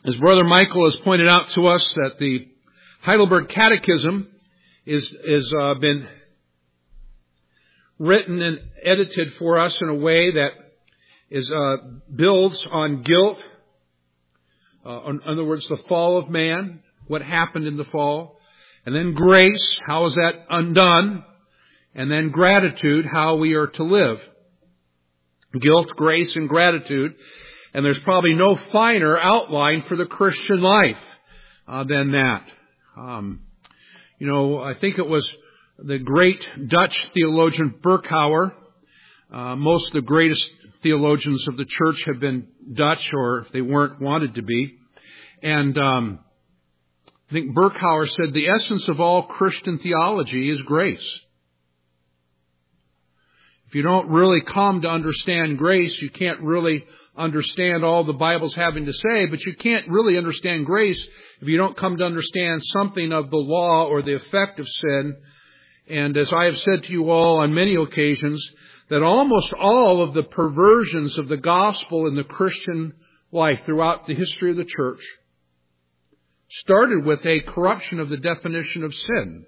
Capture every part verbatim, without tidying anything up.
As Brother Michael has pointed out to us, that the Heidelberg Catechism is is uh, been written and edited for us in a way that is uh, builds on guilt. Uh, in other words, the fall of man, what happened in the fall, and then grace, how is that undone, and then gratitude, how we are to live. Guilt, grace, and gratitude. And there's probably no finer outline for the Christian life uh, than that. Um, you know, I think it was the great Dutch theologian Berkhouwer. Uh, most of the greatest theologians of the church have been Dutch, or if they weren't, wanted to be. And um, I think Berkhouwer said the essence of all Christian theology is grace. If you don't really come to understand grace, you can't really understand all the Bible's having to say, but you can't really understand grace if you don't come to understand something of the law or the effect of sin. And as I have said to you all on many occasions, that almost all of the perversions of the gospel in the Christian life throughout the history of the church started with a corruption of the definition of sin.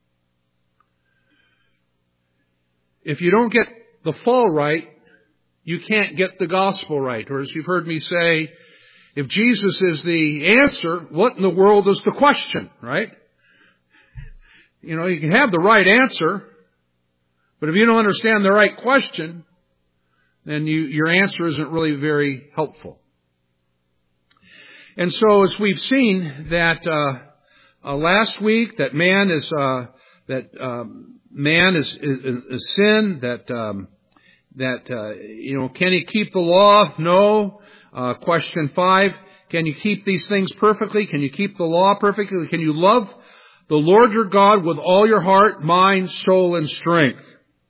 If you don't get the fall right, you can't get the gospel right. Or as you've heard me say, if Jesus is the answer, what in the world is the question, right? You know, you can have the right answer, but if you don't understand the right question, then you, your answer isn't really very helpful. And so as we've seen that uh, uh last week, that man is uh that um, man is, is, is sin, that um that uh, you know, can he keep the law? No. Uh, question five, can you keep these things perfectly? Can you keep the law perfectly? Can you love the Lord your God with all your heart, mind, soul, and strength?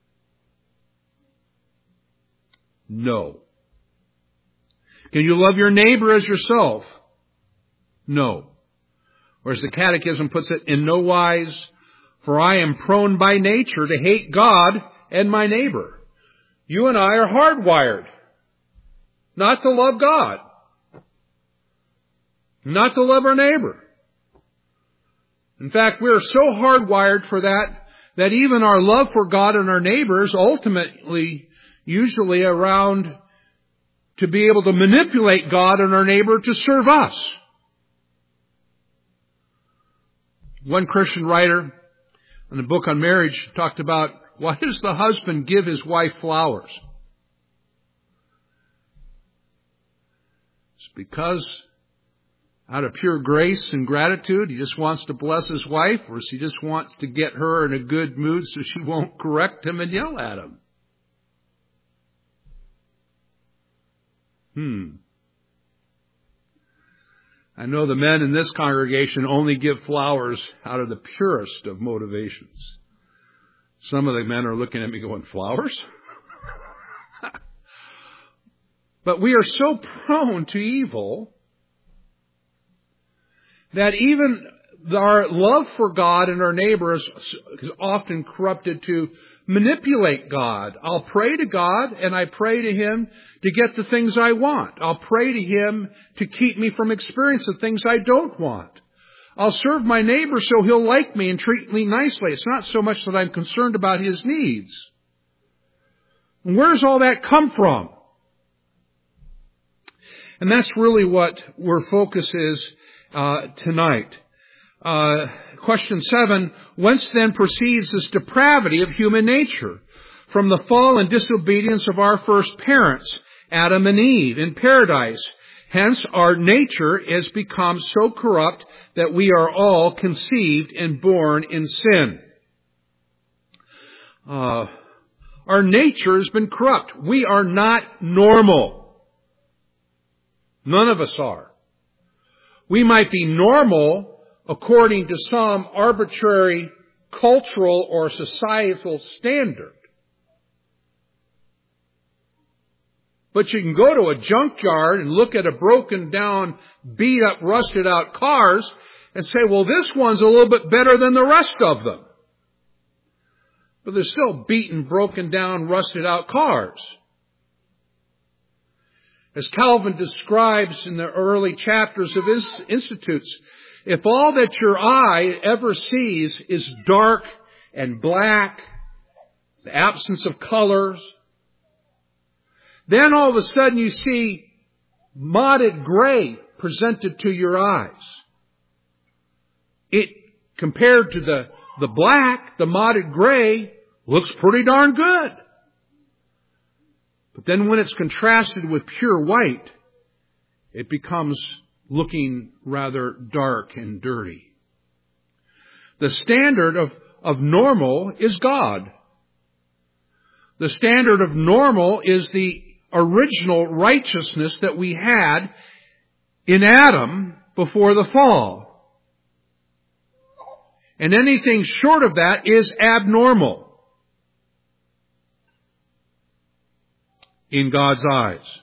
No. Can you love your neighbor as yourself? No. Or as the Catechism puts it, in no wise, for I am prone by nature to hate God and my neighbor. You and I are hardwired not to love God, not to love our neighbor. In fact, we are so hardwired for that, that even our love for God and our neighbors ultimately, usually around to be able to manipulate God and our neighbor to serve us. One Christian writer in a book on marriage talked about, why does the husband give his wife flowers? It's because out of pure grace and gratitude, he just wants to bless his wife, or he just wants to get her in a good mood so she won't correct him and yell at him. Hmm. I know the men in this congregation only give flowers out of the purest of motivations. Some of the men are looking at me going, flowers? But we are so prone to evil that even our love for God and our neighbor is often corrupted to manipulate God. I'll pray to God and I pray to Him to get the things I want. I'll pray to Him to keep me from experiencing things I don't want. I'll serve my neighbor so he'll like me and treat me nicely. It's not so much that I'm concerned about his needs. And where does all that come from? And that's really what our focus is uh, tonight. Uh, question seven, whence then proceeds this depravity of human nature? From the fall and disobedience of our first parents, Adam and Eve, in paradise. Hence, our nature has become so corrupt that we are all conceived and born in sin. Uh, our nature has been corrupt. We are not normal. None of us are. We might be normal according to some arbitrary cultural or societal standard. But you can go to a junkyard and look at a broken down, beat up, rusted out cars and say, well, this one's a little bit better than the rest of them. But they're still beaten, broken down, rusted out cars. As Calvin describes in the early chapters of his Institutes, if all that your eye ever sees is dark and black, the absence of colors, then all of a sudden you see mottled gray presented to your eyes. It, compared to the, the black, the mottled gray, looks pretty darn good. But then when it's contrasted with pure white, it becomes looking rather dark and dirty. The standard of, of normal is God. The standard of normal is the original righteousness that we had in Adam before the fall. And anything short of that is abnormal in God's eyes.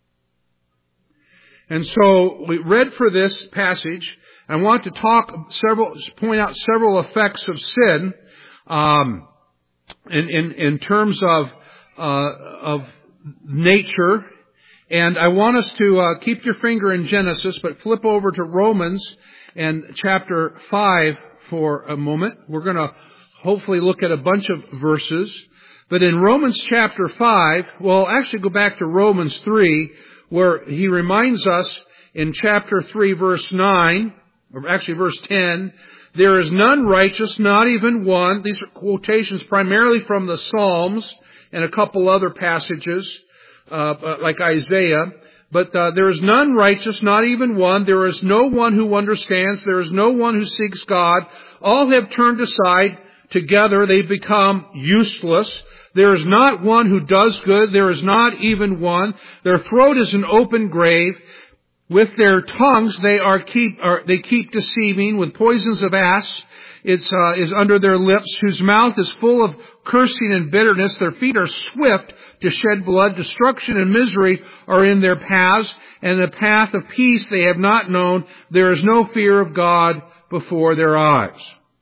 And so we read for this passage. I want to talk several, point out several effects of sin, um, in, in, in terms of, uh, of nature. And I want us to, uh, keep your finger in Genesis, but flip over to Romans and chapter five for a moment. We're going to hopefully look at a bunch of verses. But in Romans chapter five, well, actually go back to Romans three, where he reminds us in chapter three, verse nine, or actually verse ten, there is none righteous, not even one. These are quotations primarily from the Psalms and a couple other passages, uh, like Isaiah. But uh, there is none righteous, not even one. There is no one who understands. There is no one who seeks God. All have turned aside. Together they become useless. There is not one who does good. There is not even one. Their throat is an open grave. With their tongues they are keep are, they keep deceiving. With poisons of asps is uh, is under their lips. Whose mouth is full of cursing and bitterness. Their feet are swift to shed blood. Destruction and misery are in their paths, and the path of peace they have not known. There is no fear of God before their eyes.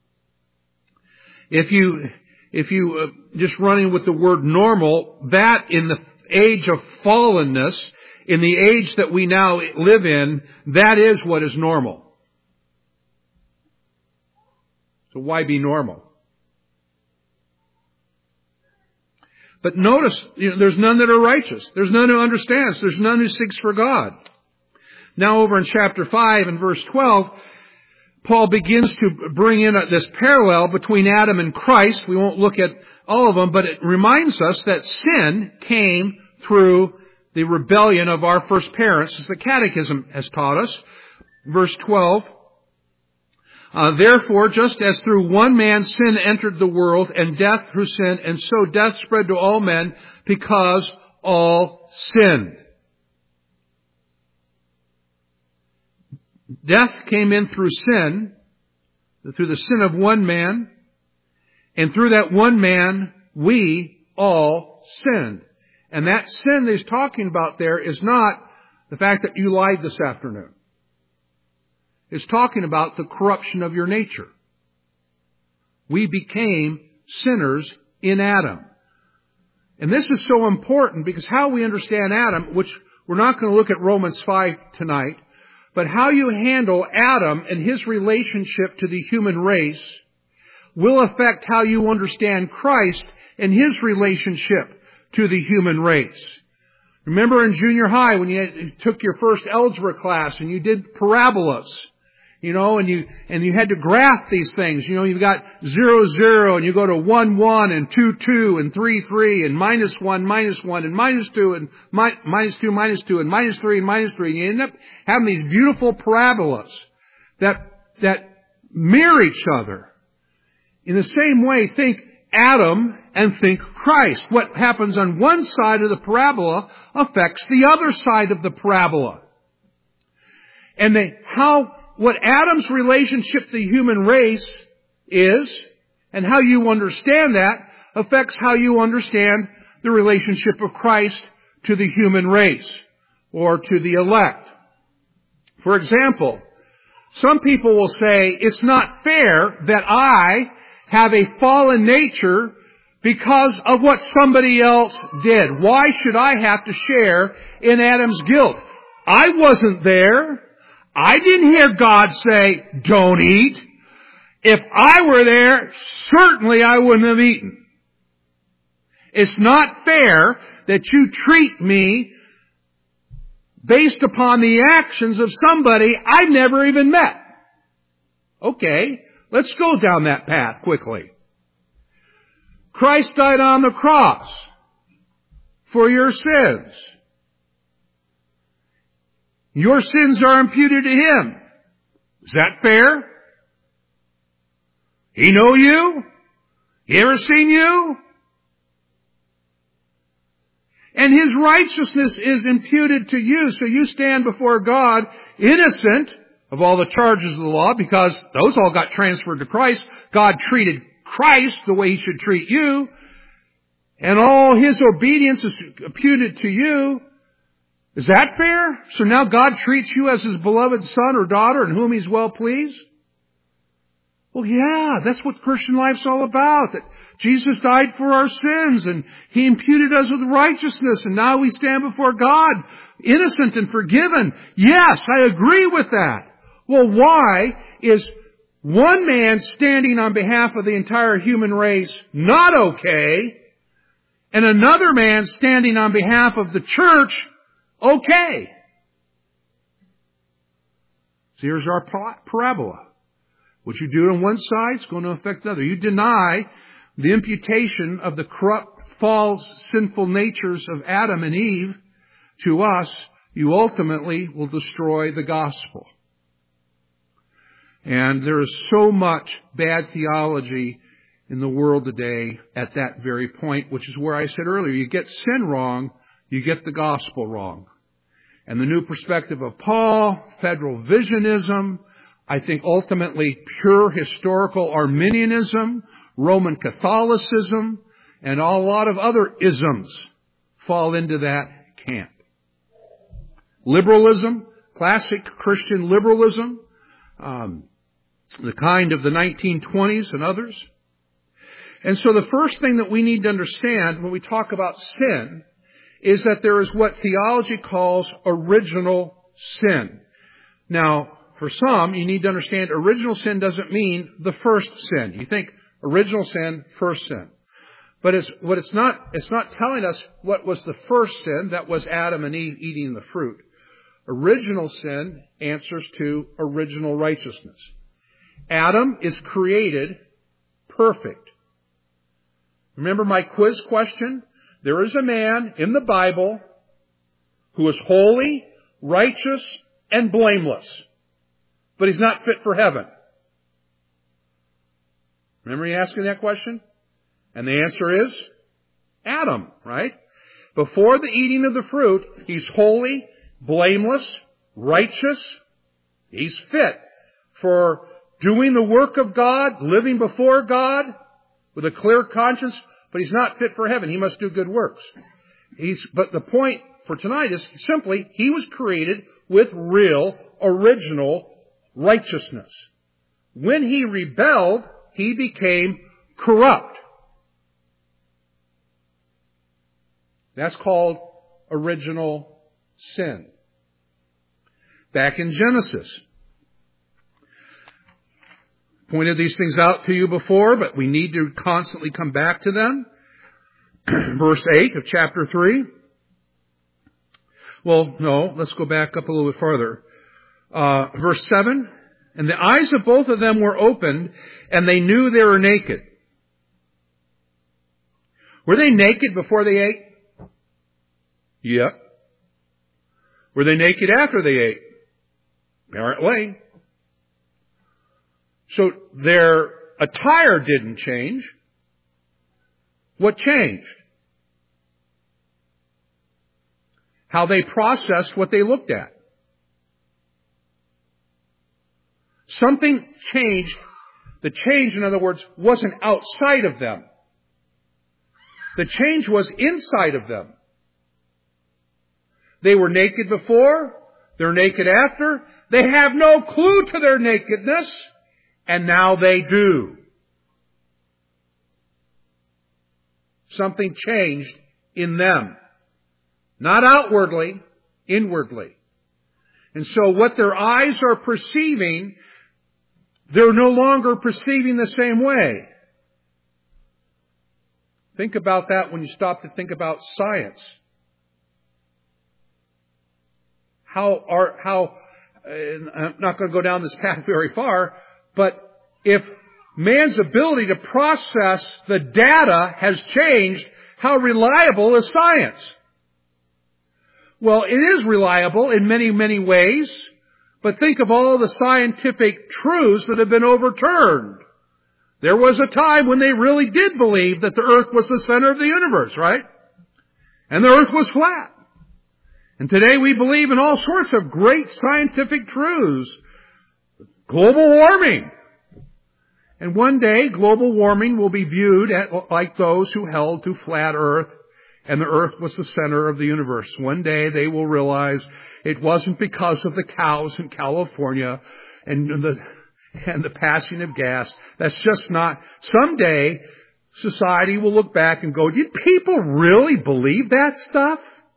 If you, if you, uh, just running with the word normal, that in the age of fallenness, in the age that we now live in, that is what is normal. So why be normal? But notice, you know, there's none that are righteous. There's none who understands. There's none who seeks for God. Now over in chapter five and verse twelve, Paul begins to bring in this parallel between Adam and Christ. We won't look at all of them, but it reminds us that sin came through the rebellion of our first parents, as the Catechism has taught us. Verse twelve, uh, therefore, just as through one man sin entered the world, and death through sin, and so death spread to all men, because all sinned. Death came in through sin, through the sin of one man, and through that one man, we all sinned. And that sin that he's talking about there is not the fact that you lied this afternoon. It's talking about the corruption of your nature. We became sinners in Adam. And this is so important because how we understand Adam, which we're not going to look at Romans five tonight, but how you handle Adam and his relationship to the human race will affect how you understand Christ and his relationship to the human race. Remember in junior high when you took your first algebra class and you did parabolas, you know, and you, and you had to graph these things. You know, you've got zero, zero, and you go to one, one, and two, two, and three, three, and minus one, minus one, and minus two, and mi- minus two, minus two, and minus three, and minus three. And you end up having these beautiful parabolas that, that mirror each other. In the same way, think Adam and think Christ. What happens on one side of the parabola affects the other side of the parabola. And they, how, what Adam's relationship to the human race is, and how you understand that, affects how you understand the relationship of Christ to the human race, or to the elect. For example, some people will say, it's not fair that I have a fallen nature, because of what somebody else did. Why should I have to share in Adam's guilt? I wasn't there. I didn't hear God say, don't eat. If I were there, certainly I wouldn't have eaten. It's not fair that you treat me based upon the actions of somebody I've never even met. Okay, let's go down that path quickly. Christ died on the cross for your sins. Your sins are imputed to Him. Is that fair? He know you? He ever seen you? And His righteousness is imputed to you, so you stand before God innocent of all the charges of the law, because those all got transferred to Christ. God treated Christ the way He should treat you, and all His obedience is imputed to you. Is that fair? So now God treats you as His beloved son or daughter in whom He's well pleased? Well, yeah, that's what Christian life's all about. That Jesus died for our sins and He imputed us with righteousness, and now we stand before God innocent and forgiven. Yes, I agree with that. Well, why is one man standing on behalf of the entire human race not okay, and another man standing on behalf of the church okay? So here's our parabola. What you do on one side is going to affect the other. You deny the imputation of the corrupt, false, sinful natures of Adam and Eve to us, you ultimately will destroy the gospel. And there is so much bad theology in the world today at that very point, which is where I said earlier, you get sin wrong, you get the gospel wrong. And the new perspective of Paul, federal visionism, I think ultimately pure historical Arminianism, Roman Catholicism, and a lot of other isms fall into that camp. Liberalism, classic Christian liberalism, um, the kind of the nineteen twenties and others. And so the first thing that we need to understand when we talk about sin is that there is what theology calls original sin. Now, for some, you need to understand original sin doesn't mean the first sin. You think original sin, first sin. But it's, what it's not, it's not telling us what was the first sin, that was Adam and Eve eating the fruit. Original sin answers to original righteousness. Adam is created perfect. Remember my quiz question? There is a man in the Bible who is holy, righteous, and blameless, but he's not fit for heaven. Remember you asking that question? And the answer is Adam, right? Before the eating of the fruit, he's holy, blameless, righteous. He's fit for doing the work of God, living before God with a clear conscience, but he's not fit for heaven. He must do good works. He's, but the point for tonight is simply, he was created with real, original righteousness. When he rebelled, he became corrupt. That's called original sin. Back in Genesis. Pointed these things out to you before, but we need to constantly come back to them. Verse eight of chapter three. Well, no, let's go back up a little bit farther. Uh, verse seven. And the eyes of both of them were opened, and they knew they were naked. Were they naked before they ate? Yep. Were they naked after they ate? Apparently. So their attire didn't change. What changed? How they processed what they looked at. Something changed. The change, in other words, wasn't outside of them. The change was inside of them. They were naked before. They're naked after. They have no clue to their nakedness. And and now they do. Something changed in them. Not outwardly, inwardly. And so what their eyes are perceiving, they're no longer perceiving the same way. Think about that when you stop to think about science. How are, how, I'm not going to go down this path very far, but if man's ability to process the data has changed, how reliable is science? Well, it is reliable in many, many ways, but think of all the scientific truths that have been overturned. There was a time when they really did believe that the earth was the center of the universe, right? And the earth was flat. And today we believe in all sorts of great scientific truths. Global warming. And one day, global warming will be viewed at, like those who held to flat earth, and the earth was the center of the universe. One day they will realize it wasn't because of the cows in California and the, and the passing of gas. That's just not. Someday, society will look back and go, did people really believe that stuff?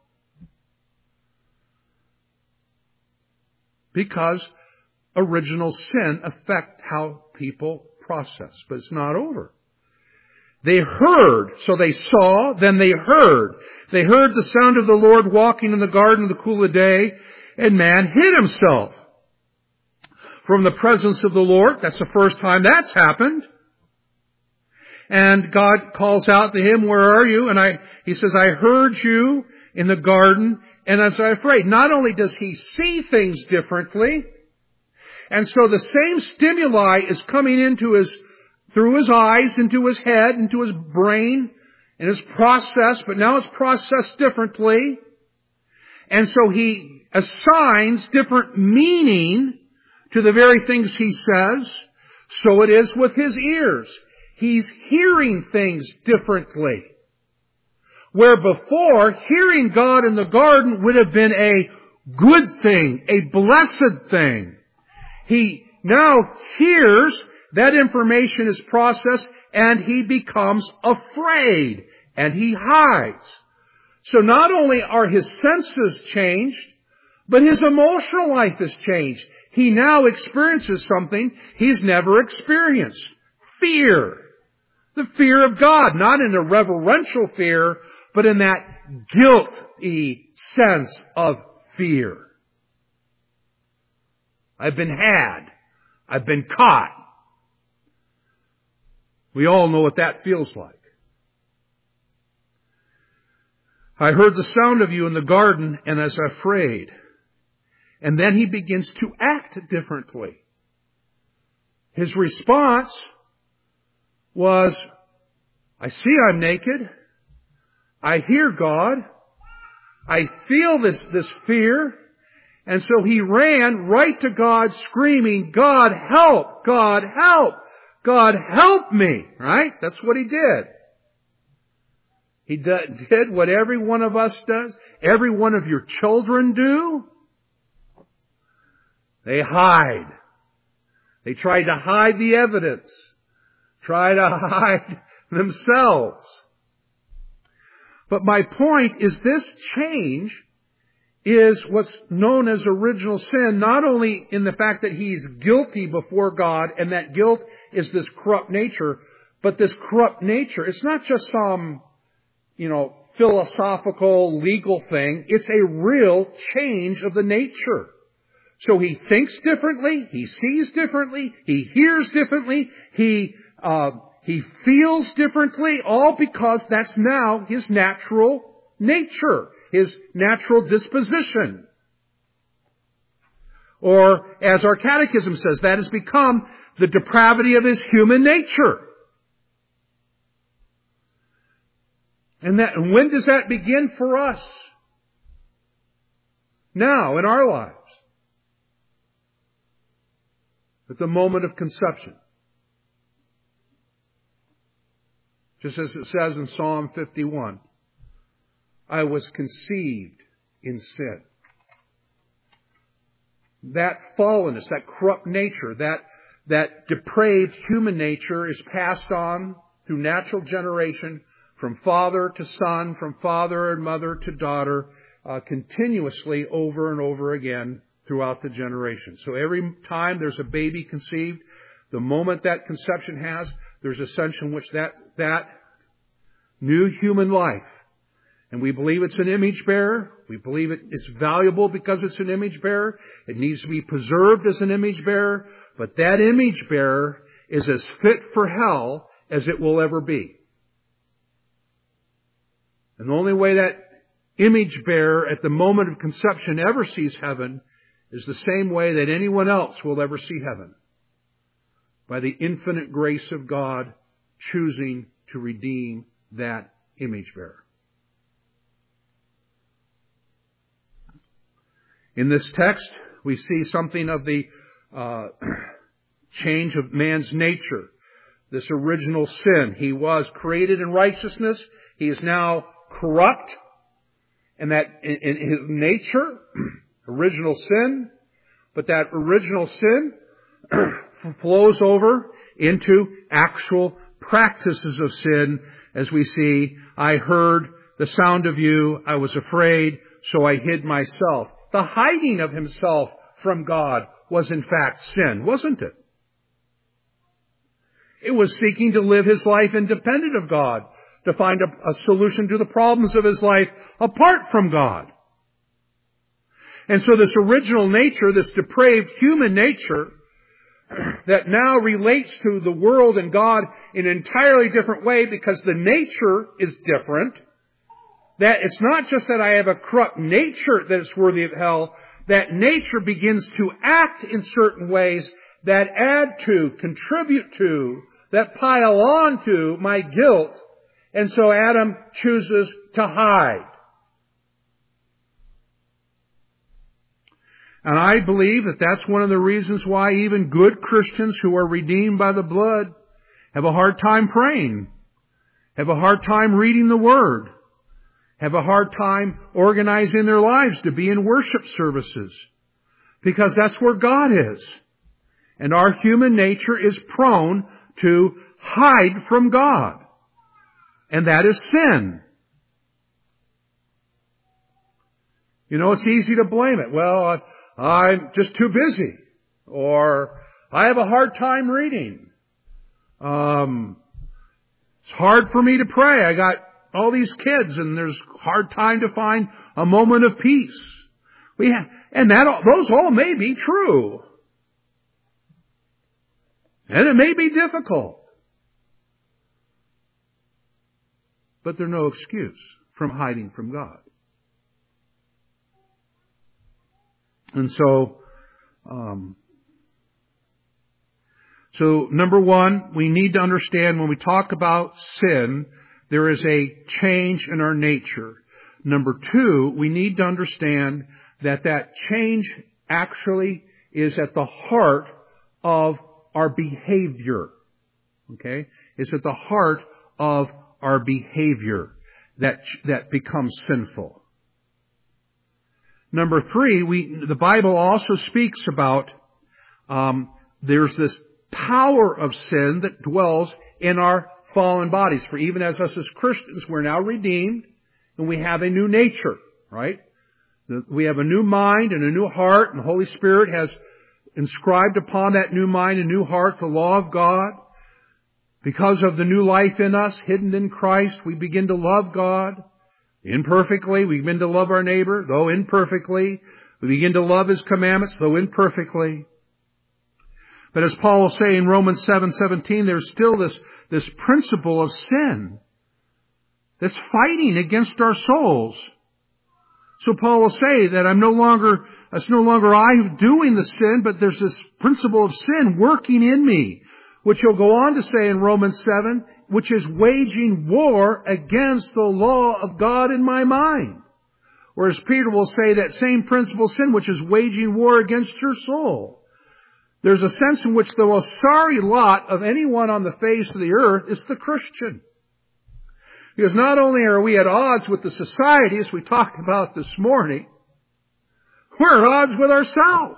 Because original sin affects how people process. But it's not over. They heard, so they saw, then they heard. They heard the sound of the Lord walking in the garden in the cool of the day, and man hid himself from the presence of the Lord. That's the first time that's happened. And God calls out to him, where are you? And I, he says, I heard you in the garden, and as I afraid. Not only does he see things differently, and so the same stimuli is coming into his through his eyes, into his head, into his brain, and his process, but now it's processed differently. And so he assigns different meaning to the very things he says. So it is with his ears. He's hearing things differently. Where before, hearing God in the garden would have been a good thing, a blessed thing. He now hears. That information is processed, and he becomes afraid, and he hides. So not only are his senses changed, but his emotional life has changed. He now experiences something he's never experienced. Fear. The fear of God, not in a reverential fear, but in that guilty sense of fear. I've been had. I've been caught. We all know what that feels like. I heard the sound of you in the garden, and I was afraid. And then he begins to act differently. His response was, I see I'm naked. I hear God. I feel this, this fear. And so he ran right to God screaming, God help! God help! God help me! Right? That's what he did. He did what every one of us does. Every one of your children do. They hide. They try to hide the evidence. Try to hide themselves. But my point is this change is what's known as original sin, not only in the fact that he's guilty before God, and that guilt is this corrupt nature, but this corrupt nature, it's not just some, you know, philosophical, legal thing. It's a real change of the nature. So he thinks differently, he sees differently, he hears differently, he, uh, he feels differently, all because that's now his natural nature. His natural disposition. Or, as our catechism says, that has become the depravity of his human nature. And that, and when does that begin for us? Now, in our lives. At the moment of conception. Just as it says in Psalm fifty-one. I was conceived in sin. That fallenness, that corrupt nature, that, that depraved human nature is passed on through natural generation from father to son, from father and mother to daughter, uh, continuously over and over again throughout the generation. So every time there's a baby conceived, the moment that conception has, there's a sense in which that, that new human life, and we believe it's an image bearer. We believe it is valuable because it's an image bearer. It needs to be preserved as an image bearer. But that image bearer is as fit for hell as it will ever be. And the only way that image bearer at the moment of conception ever sees heaven is the same way that anyone else will ever see heaven. By the infinite grace of God choosing to redeem that image bearer. In this text, we see something of the uh, change of man's nature. This original sin. He was created in righteousness. He is now corrupt. And that in, in his nature, original sin, but that original sin flows over into actual practices of sin, as we see, I heard the sound of you, I was afraid, so I hid myself. The hiding of himself from God was in fact sin, wasn't it? It was seeking to live his life independent of God, to find a, a solution to the problems of his life apart from God. And so this original nature, this depraved human nature, that now relates to the world and God in an entirely different way because the nature is different. That it's not just that I have a corrupt nature that is worthy of hell. That nature begins to act in certain ways that add to, contribute to, that pile on to my guilt. And so Adam chooses to hide. And I believe that that's one of the reasons why even good Christians who are redeemed by the blood have a hard time praying, have a hard time reading the Word, have a hard time organizing their lives to be in worship services, because that's where God is. And our human nature is prone to hide from God. And that is sin. You know, it's easy to blame it. Well, I'm just too busy. Or I have a hard time reading. Um, it's hard for me to pray. I got all these kids and there's a hard time to find a moment of peace. We have, and that all, those all may be true. And it may be difficult. But they're no excuse from hiding from God. And so, um, so number one, we need to understand when we talk about sin, there is a change in our nature. Number two, we need to understand that that change actually is at the heart of our behavior. Okay? It's at the heart of our behavior that, that becomes sinful. Number three, we, the Bible also speaks about, um, there's this power of sin that dwells in our fallen bodies. For even as us as Christians, we're now redeemed and we have a new nature, right? We have a new mind and a new heart, and the Holy Spirit has inscribed upon that new mind and new heart the law of God. Because of the new life in us, hidden in Christ, we begin to love God. Imperfectly, we begin to love our neighbor, though imperfectly. We begin to love His commandments, though imperfectly. But as Paul will say in Romans seven seventeen, there's still this, this principle of sin that's fighting against our souls. So Paul will say that I'm no longer, it's no longer I who's doing the sin, but there's this principle of sin working in me, which he'll go on to say in Romans seven, which is waging war against the law of God in my mind. Whereas Peter will say that same principle of sin, which is waging war against your soul. There's a sense in which the most sorry lot of anyone on the face of the earth is the Christian. Because not only are we at odds with the society, as we talked about this morning, we're at odds with ourselves.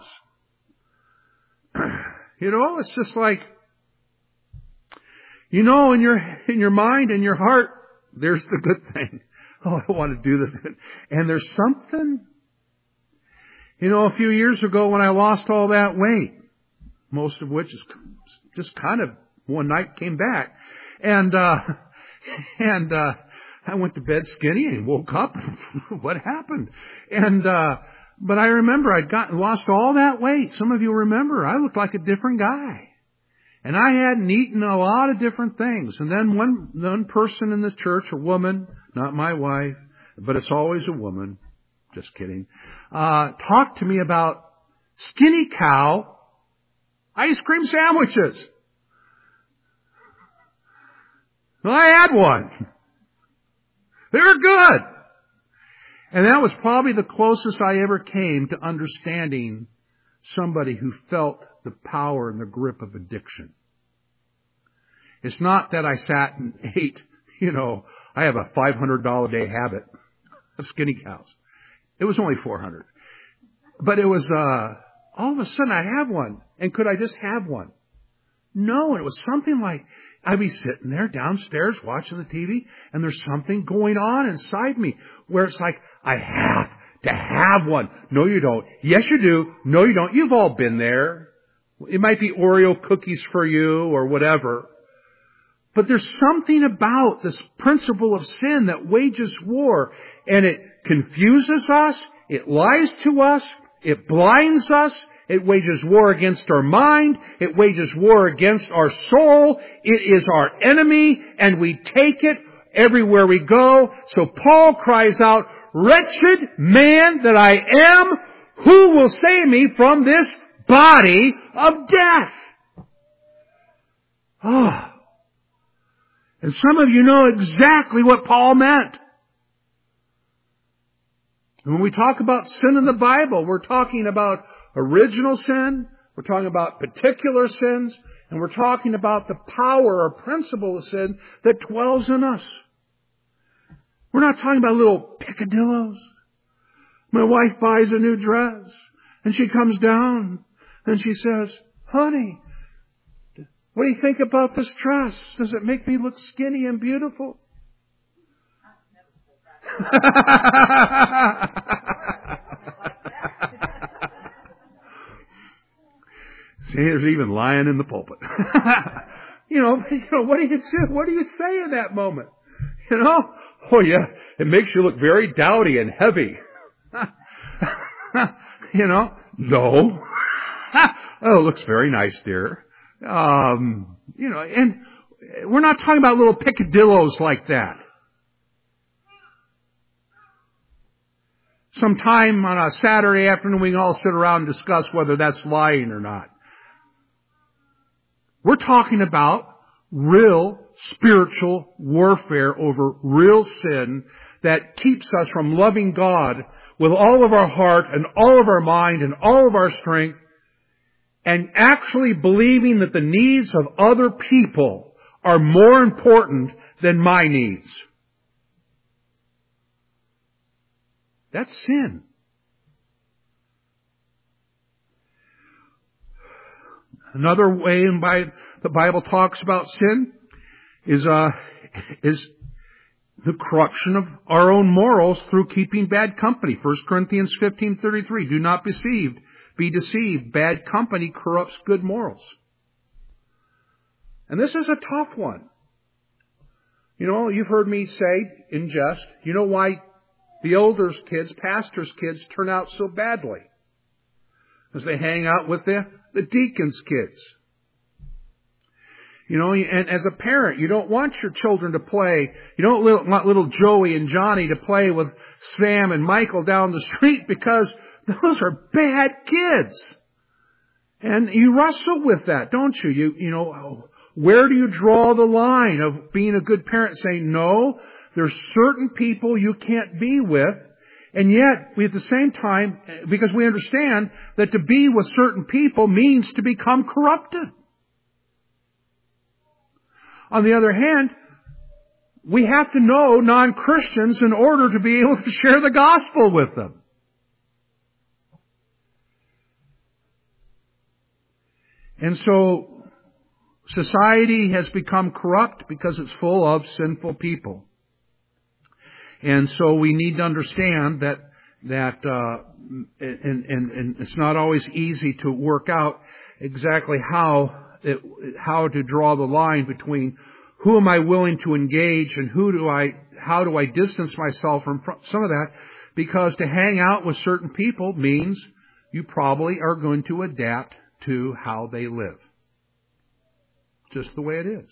You know, it's just like, you know, in your, in your mind and your heart, There's the good thing. Oh, I want to do the good. And there's something, you know, a few years ago when I lost all that weight, most of which is just kind of one night came back. And, uh, and, uh, I went to bed skinny and woke up. What happened? And, uh, but I remember I'd gotten, lost all that weight. Some of you remember I looked like a different guy. And I hadn't eaten a lot of different things. And then one, one person in the church, a woman, not my wife, but it's always a woman, just kidding, uh, talked to me about Skinny Cow ice cream sandwiches. Well, I had one. They were good. And that was probably the closest I ever came to understanding somebody who felt the power and the grip of addiction. It's not that I sat and ate, you know, I have a five hundred dollars a day habit of Skinny Cows. It was only four hundred dollars. But it was, uh, all of a sudden I have one. And could I just have one? No, and it was something like, I'd be sitting there downstairs watching the T V, and there's something going on inside me where it's like, I have to have one. No, you don't. Yes, you do. No, you don't. You've all been there. It might be Oreo cookies for you or whatever. But there's something about this principle of sin that wages war, and it confuses us, it lies to us, it blinds us, it wages war against our mind, it wages war against our soul, it is our enemy, and we take it everywhere we go. So Paul cries out, "Wretched man that I am, who will save me from this body of death?" Oh. And some of you know exactly what Paul meant. And when we talk about sin in the Bible, we're talking about original sin, we're talking about particular sins, and we're talking about the power or principle of sin that dwells in us. We're not talking about little peccadillos. My wife buys a new dress, and she comes down, and she says, "Honey, what do you think about this dress? Does it make me look skinny and beautiful?" See, there's even lying in the pulpit. you know, you know, what do you say? What do you say in that moment? You know, oh yeah, it makes you look very dowdy and heavy. you know, no. Oh, it looks very nice, dear. Um, you know, and we're not talking about little peccadillos like that. Sometime on a Saturday afternoon, we can all sit around and discuss whether that's lying or not. We're talking about real spiritual warfare over real sin that keeps us from loving God with all of our heart and all of our mind and all of our strength, and actually believing that the needs of other people are more important than my needs. That's sin. Another way in by the Bible talks about sin is uh, is the corruption of our own morals through keeping bad company. First Corinthians fifteen thirty-three. Do not be deceived. Be deceived. Bad company corrupts good morals. And this is a tough one. You know, you've heard me say in jest, you know why the elders' kids, pastors' kids, turn out so badly? Because they hang out with the, the deacons' kids. You know, and as a parent, you don't want your children to play. You don't want little Joey and Johnny to play with Sam and Michael down the street because those are bad kids. And you wrestle with that, don't you? You, you know, where do you draw the line of being a good parent, saying, no, there's certain people you can't be with, and yet we at the same time, because we understand that to be with certain people means to become corrupted. On the other hand, we have to know non-Christians in order to be able to share the gospel with them. And so, society has become corrupt because it's full of sinful people. And so we need to understand that, that, uh, and, and, and it's not always easy to work out exactly how it, how to draw the line between who am I willing to engage and who do I, how do I distance myself from some of that? Because to hang out with certain people means you probably are going to adapt to how they live. Just the way it is.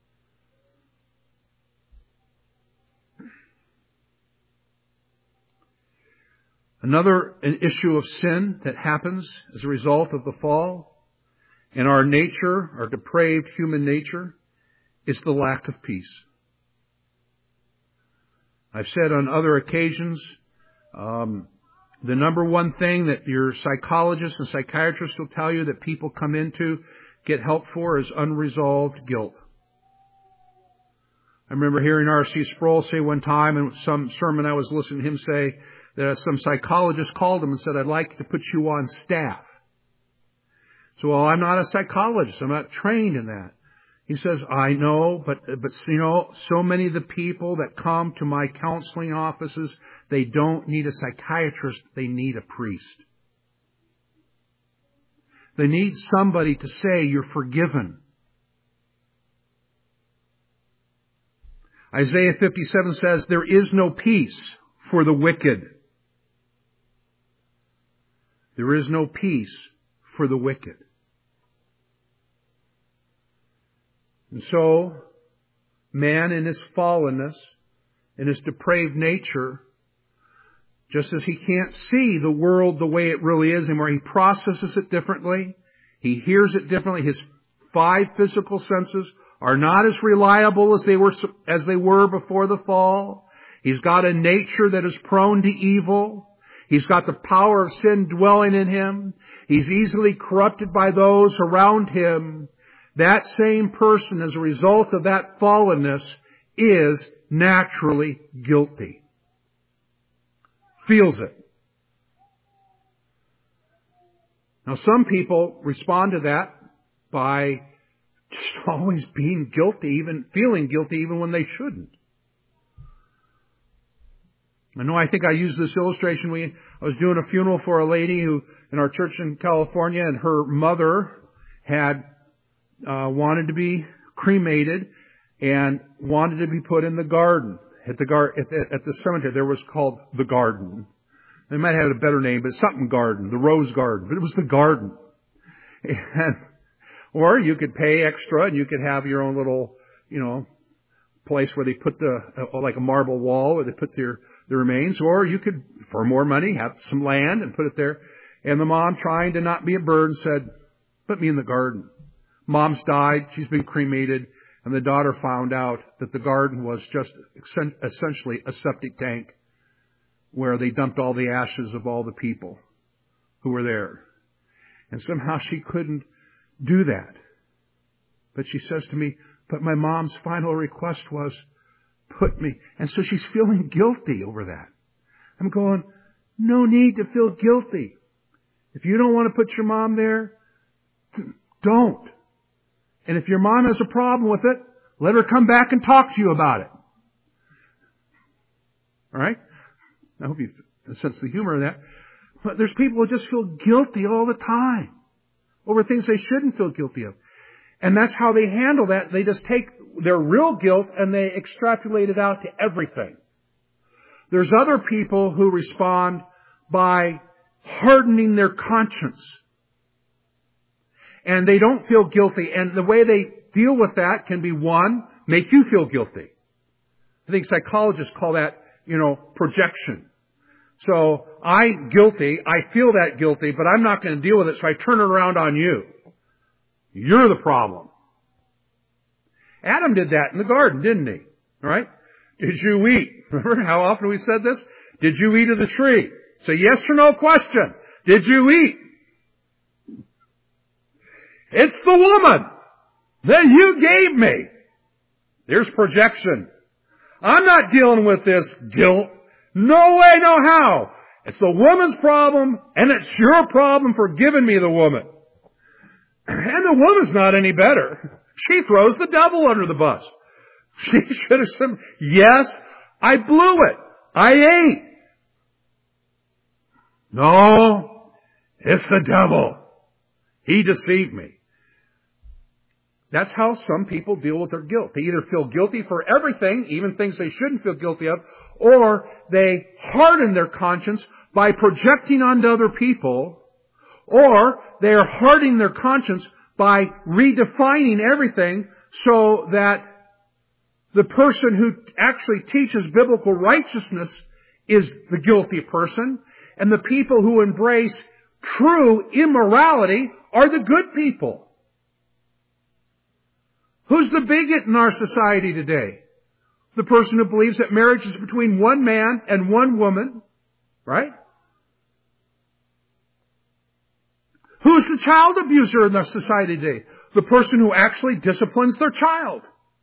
Another an issue of sin that happens as a result of the fall in our nature, our depraved human nature, is the lack of peace. I've said on other occasions, um, the number one thing that your psychologists and psychiatrists will tell you that people come in to get help for is unresolved guilt. I remember hearing R C Sproul say one time in some sermon I was listening to him say that some psychologist called him and said, I'd like to put you on staff. So, well, I'm not a psychologist. I'm not trained in that. He says, I know, but, but, you know, so many of the people that come to my counseling offices, they don't need a psychiatrist. They need a priest. They need somebody to say, you're forgiven. Isaiah fifty-seven says, there is no peace for the wicked. There is no peace for the wicked. And so, man in his fallenness, in his depraved nature, just as he can't see the world the way it really is anymore, he processes it differently, he hears it differently, his five physical senses are not as reliable as they were as they were before the fall. He's got a nature that is prone to evil. He's got the power of sin dwelling in him. He's easily corrupted by those around him. That same person, as a result of that fallenness, is naturally guilty. Feels it. Now, some people respond to that by just always being guilty, even feeling guilty even when they shouldn't. I know I think I used this illustration. We, I was doing a funeral for a lady who, in our church in California, and her mother had uh, wanted to be cremated and wanted to be put in the garden. At the, gar- at, the, at the cemetery, there was called the garden. They might have had a better name, but something garden, the rose garden, but it was the garden. And, or you could pay extra and you could have your own little, you know, place where they put the, uh, like a marble wall where they put their, the remains, or you could, for more money, have some land and put it there. And the mom, trying to not be a burden, said, put me in the garden. Mom's died, she's been cremated, and the daughter found out that the garden was just essentially a septic tank where they dumped all the ashes of all the people who were there. And somehow she couldn't do that. But she says to me, but my mom's final request was, put me. And so she's feeling guilty over that. I'm going, no need to feel guilty. If you don't want to put your mom there, don't. And if your mom has a problem with it, let her come back and talk to you about it. All right? I hope you sense the humor in that. But there's people who just feel guilty all the time over things they shouldn't feel guilty of. And that's how they handle that. They just take their real guilt and they extrapolate it out to everything. There's other people who respond by hardening their conscience. And they don't feel guilty. And the way they deal with that can be, one, make you feel guilty. I think psychologists call that, you know, projection. So I guilty, I feel that guilty, but I'm not going to deal with it, so I turn it around on you. You're the problem. Adam did that in the garden, didn't he? All right? Did you eat? Remember how often we said this? Did you eat of the tree? It's a yes or no question. Did you eat? It's the woman that you gave me. There's projection. I'm not dealing with this guilt. No way, no how. It's the woman's problem, and it's your problem for giving me the woman. And the woman's not any better. She throws the devil under the bus. She should have said, yes, I blew it. I ate. No, it's the devil. He deceived me. That's how some people deal with their guilt. They either feel guilty for everything, even things they shouldn't feel guilty of, or they harden their conscience by projecting onto other people, or they are hardening their conscience by redefining everything so that the person who actually teaches biblical righteousness is the guilty person, and the people who embrace true immorality are the good people. Who's the bigot in our society today? The person who believes that marriage is between one man and one woman, right? Who's the child abuser in our society today? The person who actually disciplines their child.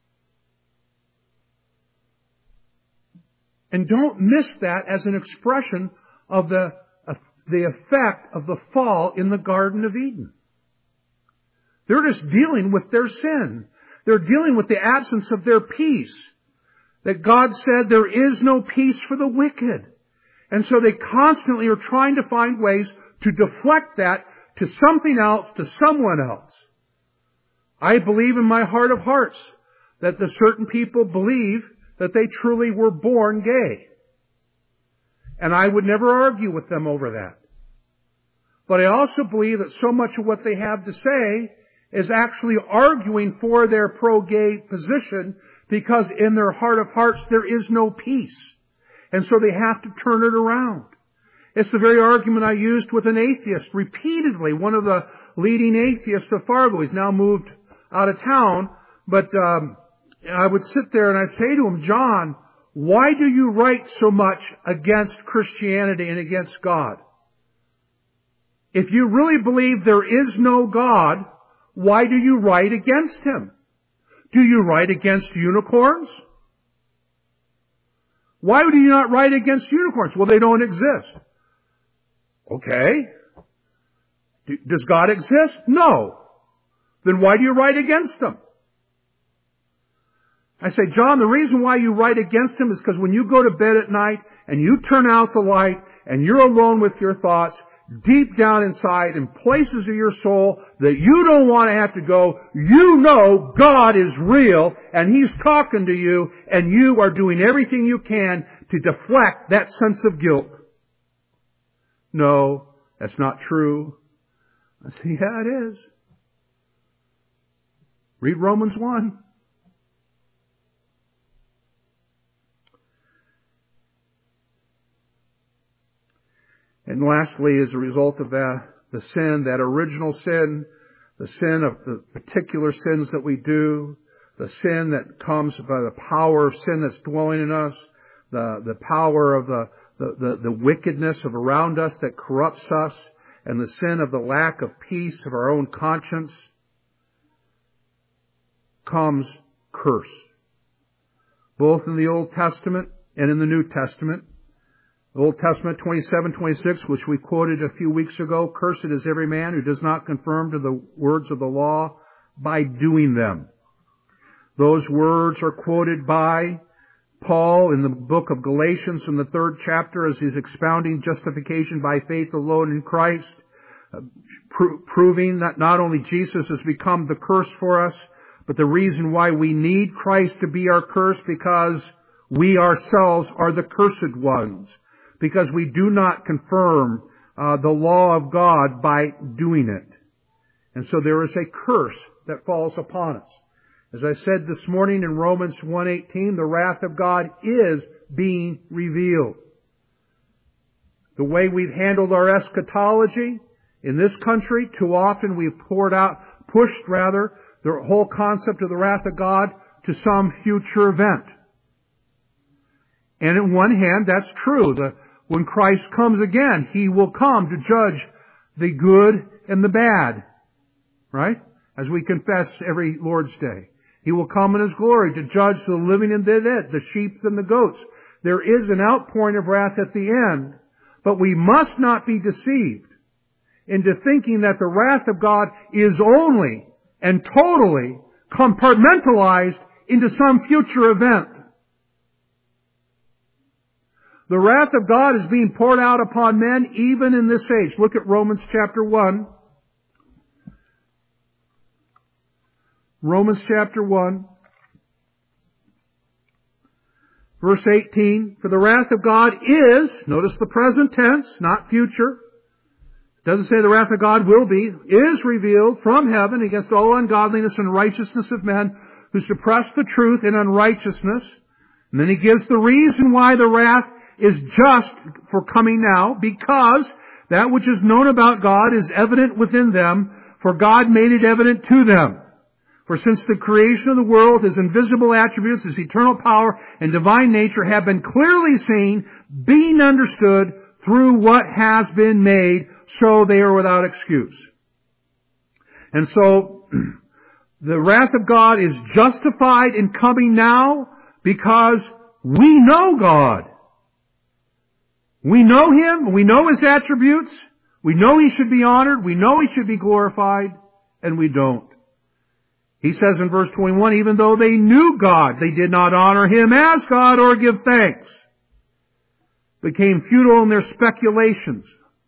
And don't miss that as an expression of the, of the effect of the fall in the Garden of Eden. They're just dealing with their sin. They're dealing with the absence of their peace. That God said there is no peace for the wicked. And so they constantly are trying to find ways to deflect that to something else, to someone else. I believe in my heart of hearts that the certain people believe that they truly were born gay. And I would never argue with them over that. But I also believe that so much of what they have to say is actually arguing for their pro-gay position because in their heart of hearts there is no peace. And so they have to turn it around. It's the very argument I used with an atheist repeatedly, one of the leading atheists of Fargo. He's now moved out of town, but um, I would sit there and I'd say to him, John, why do you write so much against Christianity and against God? If you really believe there is no God, why do you write against Him? Do you write against unicorns? Why do you not write against unicorns? Well, they don't exist. Okay. Does God exist? No. Then why do you write against them? I say, John, the reason why you write against Him is because when you go to bed at night and you turn out the light and you're alone with your thoughts, deep down inside in places of your soul that you don't want to have to go, you know God is real and He's talking to you and you are doing everything you can to deflect that sense of guilt. No, that's not true. I say, yeah, it is. Read Romans one. And lastly, as a result of that, the sin, that original sin, the sin of the particular sins that we do, the sin that comes by the power of sin that's dwelling in us, the, the power of the, the, the, the wickedness of around us that corrupts us, and the sin of the lack of peace of our own conscience, comes curse. Both in the Old Testament and in the New Testament. The Old Testament twenty-seven twenty-six, which we quoted a few weeks ago, cursed is every man who does not conform to the words of the law by doing them. Those words are quoted by Paul in the book of Galatians in the third chapter as he's expounding justification by faith alone in Christ, uh, pro- proving that not only Jesus has become the curse for us, but the reason why we need Christ to be our curse because we ourselves are the cursed ones. Because we do not confirm uh, the law of God by doing it. And so there is a curse that falls upon us. As I said this morning in Romans one eighteen, the wrath of God is being revealed. The way we've handled our eschatology in this country, too often we've poured out, pushed rather, the whole concept of the wrath of God to some future event. And on one hand, that's true. The, when Christ comes again, He will come to judge the good and the bad. Right? As we confess every Lord's Day. He will come in His glory to judge the living and the dead, the sheep and the goats. There is an outpouring of wrath at the end. But we must not be deceived into thinking that the wrath of God is only and totally compartmentalized into some future event. The wrath of God is being poured out upon men even in this age. Look at Romans chapter one. Romans chapter one. Verse eighteen. For the wrath of God is, notice the present tense, not future. It doesn't say the wrath of God will be, is revealed from heaven against all ungodliness and righteousness of men who suppress the truth in unrighteousness. And then he gives the reason why the wrath is just for coming now, because that which is known about God is evident within them, for God made it evident to them. For since the creation of the world, His invisible attributes, His eternal power and divine nature have been clearly seen, being understood through what has been made, so they are without excuse. And so, the wrath of God is justified in coming now because we know God. We know Him, we know His attributes, we know He should be honored, we know He should be glorified, and we don't. He says in verse twenty-one, even though they knew God, they did not honor Him as God or give thanks. Became futile in their speculations,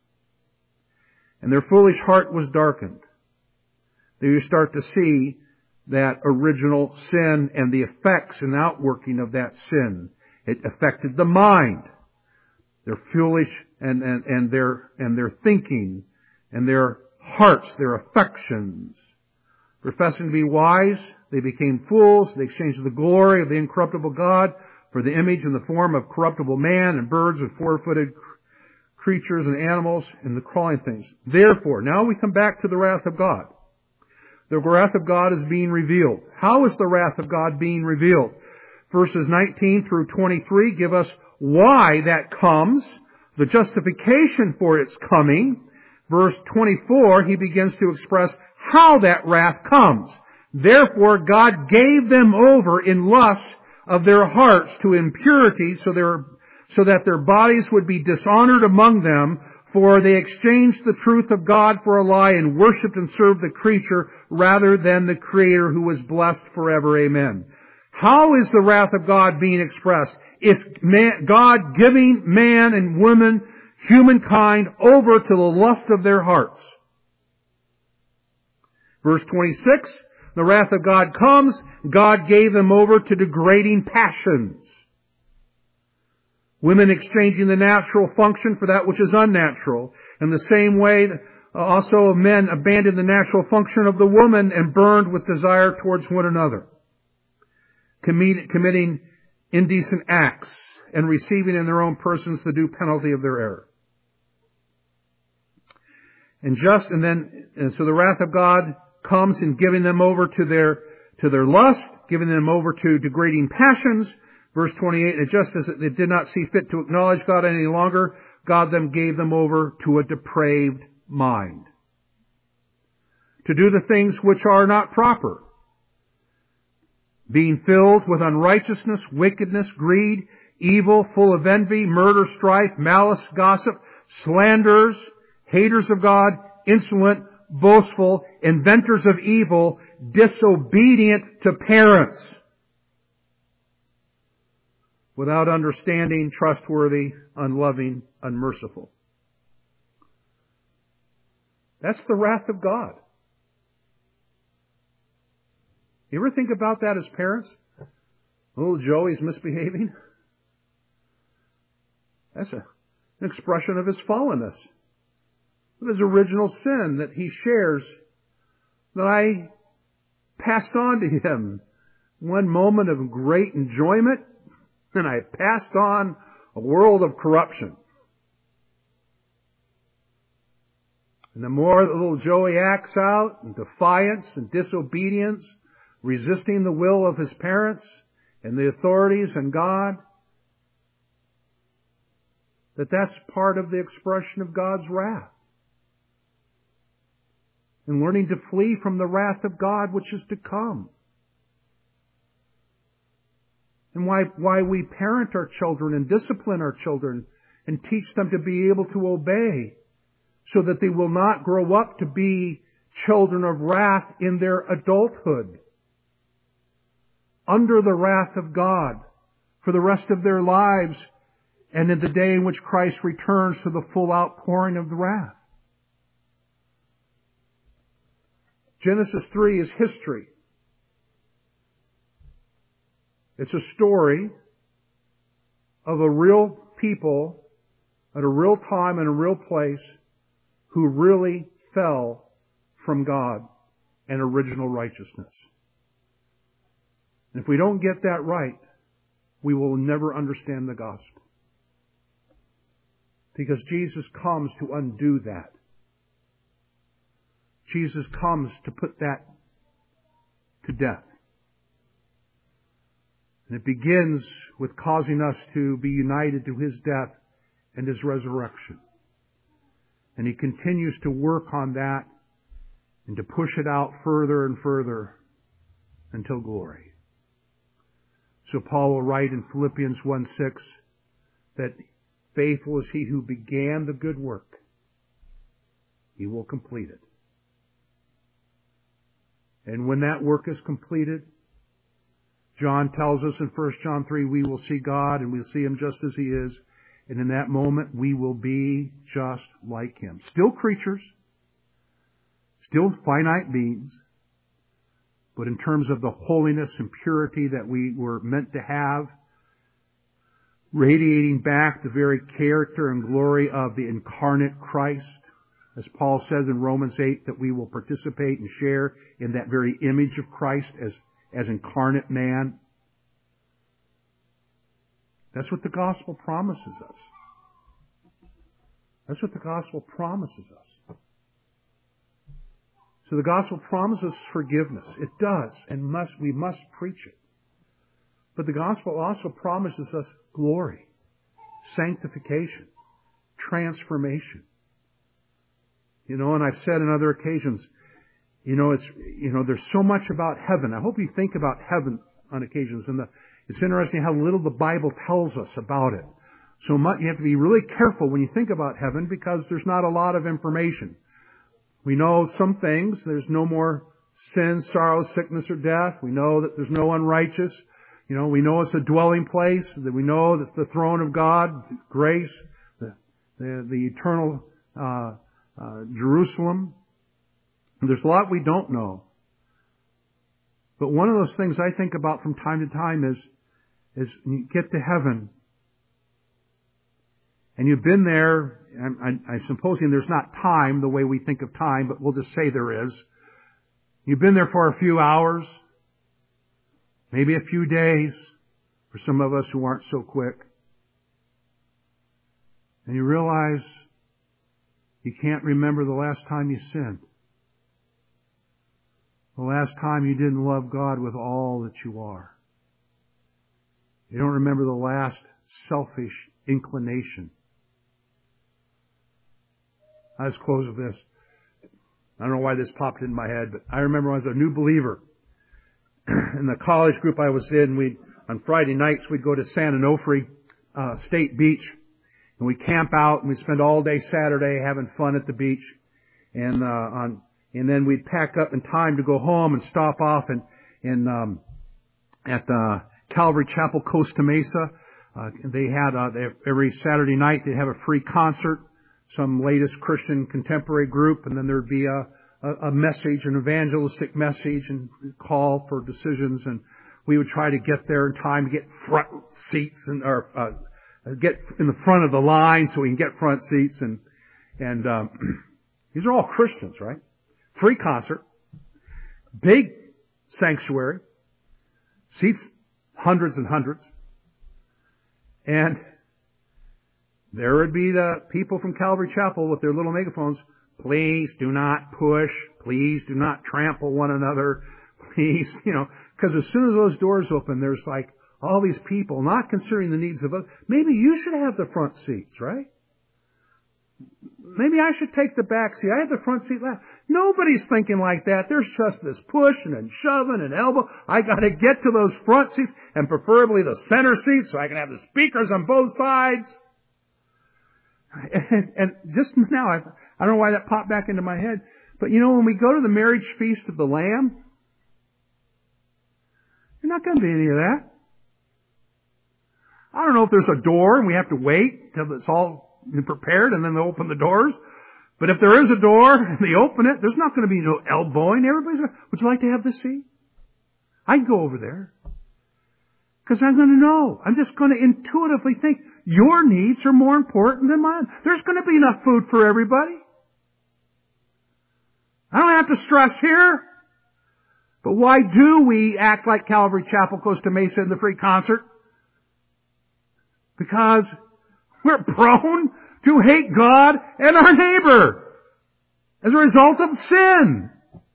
and their foolish heart was darkened. There you start to see that original sin and the effects and outworking of that sin. It affected the mind, their foolish and, and, and their and their thinking, and their hearts, their affections. Professing to be wise, they became fools. They exchanged the glory of the incorruptible God for the image and the form of corruptible man and birds and four-footed creatures and animals and the crawling things. Therefore, now we come back to the wrath of God. The wrath of God is being revealed. How is the wrath of God being revealed? Verses nineteen through twenty-three give us why that comes, the justification for its coming. Verse twenty-four, he begins to express how that wrath comes. Therefore, God gave them over in lust of their hearts to impurity, so their, so that their bodies would be dishonored among them, for they exchanged the truth of God for a lie and worshipped and served the creature rather than the Creator, who was blessed forever. Amen. How is the wrath of God being expressed? It's man, God giving man and woman, humankind, over to the lust of their hearts. Verse twenty-six, the wrath of God comes, God gave them over to degrading passions. Women exchanging the natural function for that which is unnatural. In the same way, also men abandoned the natural function of the woman and burned with desire towards one another, committing indecent acts and receiving in their own persons the due penalty of their error. And just, and then, and so the wrath of God comes in giving them over to their, to their lust, giving them over to degrading passions. Verse twenty-eight, and just as they did not see fit to acknowledge God any longer, God then gave them over to a depraved mind, to do the things which are not proper, being filled with unrighteousness, wickedness, greed, evil, full of envy, murder, strife, malice, gossip, slanders, haters of God, insolent, boastful, inventors of evil, disobedient to parents, without understanding, trustworthy, unloving, unmerciful. That's the wrath of God. You ever think about that as parents? Little Joey's misbehaving. That's a, an expression of his fallenness, of his original sin that he shares, that I passed on to him. One moment of great enjoyment, and I passed on a world of corruption. And the more that little Joey acts out in defiance and disobedience, resisting the will of his parents and the authorities and God, that that's part of the expression of God's wrath. And learning to flee from the wrath of God which is to come. And why, why we parent our children and discipline our children and teach them to be able to obey, so that they will not grow up to be children of wrath in their adulthood, under the wrath of God for the rest of their lives, and in the day in which Christ returns to the full outpouring of the wrath. Genesis three is history. It's a story of a real people at a real time and a real place who really fell from God and original righteousness. And if we don't get that right, we will never understand the gospel. Because Jesus comes to undo that. Jesus comes to put that to death. And it begins with causing us to be united to His death and His resurrection. And He continues to work on that and to push it out further and further until glory. So Paul will write in Philippians one six that faithful is He who began the good work. He will complete it. And when that work is completed, John tells us in First John three, we will see God and we'll see Him just as He is. And in that moment, we will be just like Him. Still creatures, still finite beings, but in terms of the holiness and purity that we were meant to have, radiating back the very character and glory of the incarnate Christ, as Paul says in Romans eight, that we will participate and share in that very image of Christ as, as incarnate man. That's what the gospel promises us. That's what the gospel promises us. So the gospel promises forgiveness. It does, and must we must preach it. But the gospel also promises us glory, sanctification, transformation. You know, and I've said on other occasions, you know, it's, you know, there's so much about heaven. I hope you think about heaven on occasions. And the, it's interesting how little the Bible tells us about it. So much, you have to be really careful when you think about heaven because there's not a lot of information. We know some things. There's no more sin, sorrow, sickness, or death. We know that there's no unrighteous. You know, we know it's a dwelling place. That we know it's the throne of God, grace, the the, the eternal uh, uh, Jerusalem. And there's a lot we don't know. But one of those things I think about from time to time is, is when you get to heaven, and you've been there, I'm, I'm, I'm supposing there's not time the way we think of time, but we'll just say there is. You've been there for a few hours, maybe a few days, for some of us who aren't so quick. And you realize you can't remember the last time you sinned. The last time you didn't love God with all that you are. You don't remember the last selfish inclination. I just close with this. I don't know why this popped into my head, but I remember when I was a new believer in the college group I was in, we on Friday nights we'd go to San Onofre uh, State Beach, and we'd camp out and we'd spend all day Saturday having fun at the beach, and uh, on and then we'd pack up in time to go home and stop off and in um, at uh, Calvary Chapel, Costa Mesa. Uh, they had uh, they, every Saturday night they'd have a free concert, some latest Christian contemporary group, and then there'd be a, a, a message, an evangelistic message, and call for decisions. And we would try to get there in time to get front seats and or uh, get in the front of the line so we can get front seats. And and um, these are all Christians, right? Free concert, big sanctuary, seats hundreds and hundreds, and there would be the people from Calvary Chapel with their little megaphones. Please do not push. Please do not trample one another. Please, you know, because as soon as those doors open, there's like all these people not considering the needs of others. Maybe you should have the front seats, right? Maybe I should take the back seat. I have the front seat left. Nobody's thinking like that. There's just this pushing and shoving and elbow. I got to get to those front seats and preferably the center seats so I can have the speakers on both sides. And, and just now, I, I don't know why that popped back into my head, but you know, when we go to the marriage feast of the Lamb, there's not going to be any of that. I don't know if there's a door and we have to wait till it's all prepared and then they open the doors. But if there is a door and they open it, there's not going to be no elbowing. Everybody's going, would you like to have this seat? I'd go over there. Because I'm going to know. I'm just going to intuitively think your needs are more important than mine. There's going to be enough food for everybody. I don't have to stress here. But why do we act like Calvary Chapel, Costa Mesa in the free concert? Because we're prone to hate God and our neighbor as a result of sin.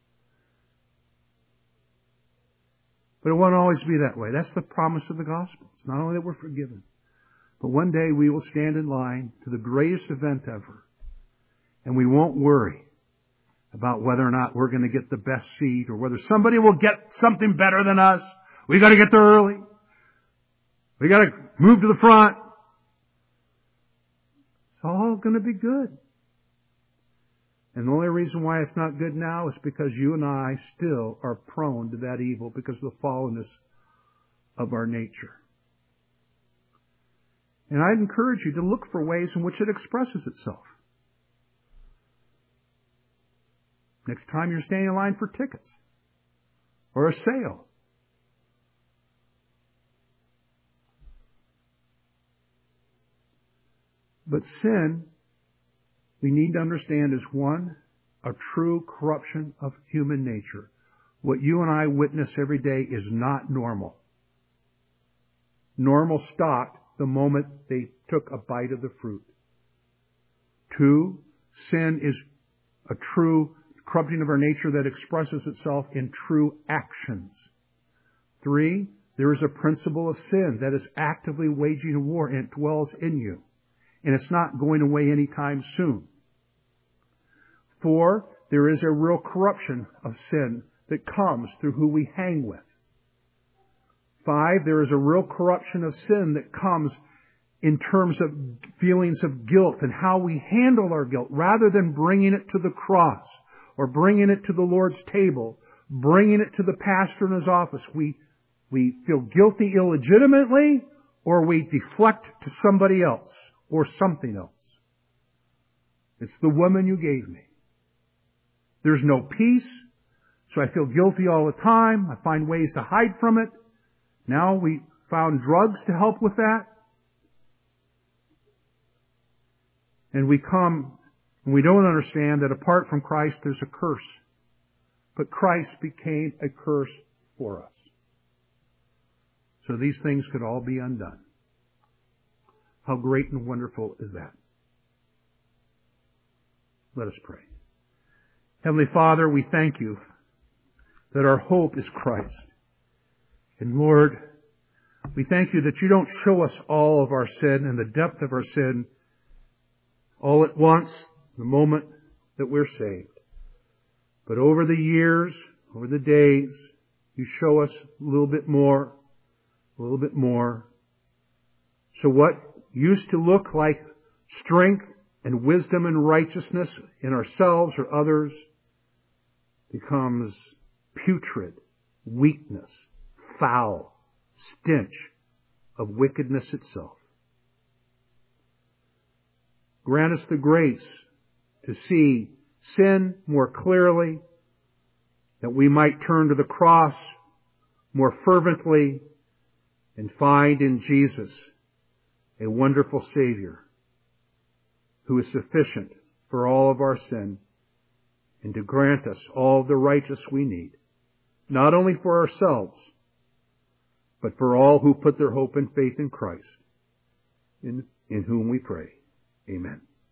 But it won't always be that way. That's the promise of the gospel. It's not only that we're forgiven, but one day we will stand in line to the greatest event ever. And we won't worry about whether or not we're going to get the best seat or whether somebody will get something better than us. We got to get there early. We got to move to the front. It's all going to be good. And the only reason why it's not good now is because you and I still are prone to that evil because of the fallenness of our nature. And I'd encourage you to look for ways in which it expresses itself. Next time you're standing in line for tickets or a sale. But sin, we need to understand, is one, a true corruption of human nature. What you and I witness every day is not normal. Normal stopped the moment they took a bite of the fruit. Two, sin is a true corrupting of our nature that expresses itself in true actions. Three, there is a principle of sin that is actively waging a war and it dwells in you. And it's not going away anytime soon. Four, there is a real corruption of sin that comes through who we hang with. Five, there is a real corruption of sin that comes in terms of feelings of guilt and how we handle our guilt rather than bringing it to the cross or bringing it to the Lord's table, bringing it to the pastor in his office. We, we feel guilty illegitimately or we deflect to somebody else or something else. It's the woman you gave me. There's no peace, so I feel guilty all the time. I find ways to hide from it. Now we found drugs to help with that. And we come, and we don't understand that apart from Christ there's a curse. But Christ became a curse for us. So these things could all be undone. How great and wonderful is that? Let us pray. Heavenly Father, we thank you that our hope is Christ. And Lord, we thank you that you don't show us all of our sin and the depth of our sin all at once, the moment that we're saved. But over the years, over the days, you show us a little bit more, a little bit more. So what used to look like strength and wisdom and righteousness in ourselves or others becomes putrid, weakness, foul, stench of wickedness itself. Grant us the grace to see sin more clearly, that we might turn to the cross more fervently and find in Jesus a wonderful Savior who is sufficient for all of our sin and to grant us all the righteousness we need, not only for ourselves, but for all who put their hope and faith in Christ, in, in whom we pray. Amen.